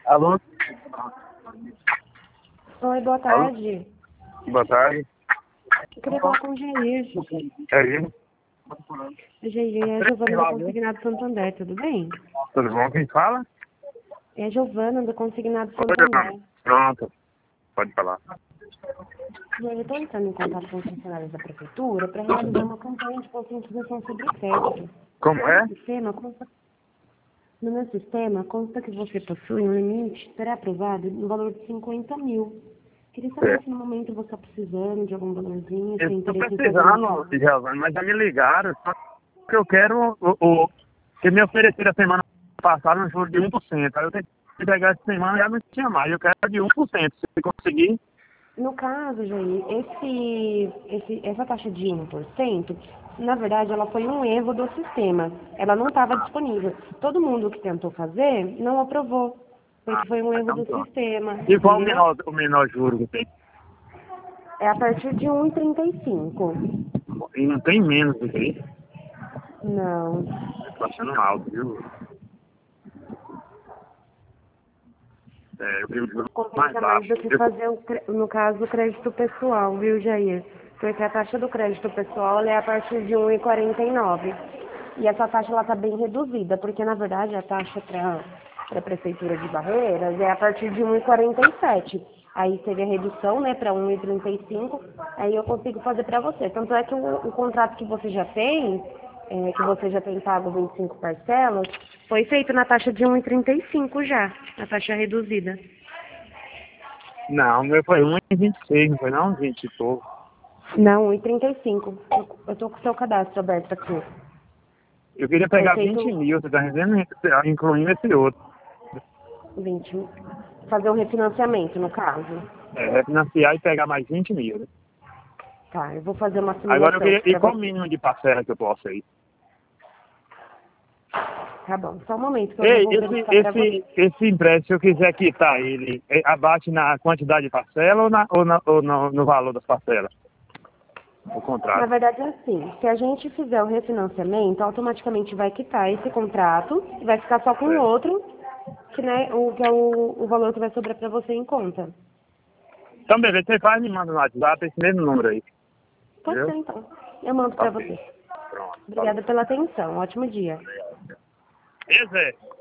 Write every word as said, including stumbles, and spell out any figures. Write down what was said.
Alô? Oi, boa tarde. Boa tarde. Eu queria falar com o Jair. É ele? Jair, é a Giovana do Consignado Santander, tudo bem? Tudo bom? Quem fala? É a Giovana do Consignado Oi, Santander. irmão. Pronto. Pode falar. Jair, eu estou entrando em contato com os funcionários da Prefeitura para realizar uma campanha de conscientização sobre o crédito. Como No é? meu sistema, consta, no meu sistema, consta que você possui um limite pré-aprovado no valor de cinquenta mil. Queria saber É. se no momento você está precisando de algum valorzinho, se Eu tem estou interesse em fazer precisando, uma... Giovanni, mas já me ligaram. Só que eu quero o, o que me ofereceram a semana passada um juro de um por cento. Aí eu tenho que pegar essa semana e já não tinha mais. Eu quero de um por cento. Se conseguir. No caso, Jair, esse, esse, essa taxa de um por cento, na verdade, ela foi um erro do sistema. Ela não estava disponível. Todo mundo que tentou fazer não aprovou, porque foi um erro Então, do pronto. sistema, E qual o entendeu? menor, o menor juro que tem? É a partir de um vírgula trinta e cinco. E não tem menos do que isso. Não. Estou achando alto, viu? É, eu vi o juro mais Compensa mais baixo. do que Eu, fazer, o, cre- no caso, o crédito pessoal, viu, Jair? Porque a taxa do crédito pessoal ela é a partir de um vírgula quarenta e nove. E essa taxa está bem reduzida, porque, na verdade, a taxa para a Prefeitura de Barreiras é a partir de um vírgula quarenta e sete. Aí teve a redução, né, para um vírgula trinta e cinco, aí eu consigo fazer para você. Tanto é que o, o contrato que você já tem, é, que você já tem pago vinte e cinco parcelas, foi feito na taxa de um vírgula trinta e cinco já, a taxa reduzida. não, o meu foi um e vinte e seis, não foi não? vinte e pouco. Não, um vírgula trinta e cinco. Eu, eu tô com o seu cadastro aberto aqui. Eu queria Foi pegar feito vinte mil, você está dizendo, incluindo esse outro. vinte. Fazer um refinanciamento, no caso. É, refinanciar e pegar mais vinte mil. Né? Tá, eu vou fazer uma Agora eu simulação queria, aqui e pra qual o você. mínimo de parcela que eu posso aí? Tá bom, só um momento que eu já Ei, vou esse, verificar pra você. esse, esse empréstimo, se eu quiser quitar ele, é, abate na quantidade de parcela ou, na, ou, na, ou no, no valor das parcelas? O Na contrato. verdade é assim, se a gente fizer o refinanciamento, automaticamente vai quitar esse contrato e vai ficar só com o Certo. outro, que, né, o, que é o, o valor que vai sobrar pra você em conta. Então, beleza, você faz e me manda no WhatsApp esse mesmo número aí. Pode ser Entendeu? então. Eu mando pra Ok. você. Pronto. Falou. Obrigada pela atenção. Ótimo dia. Esse é.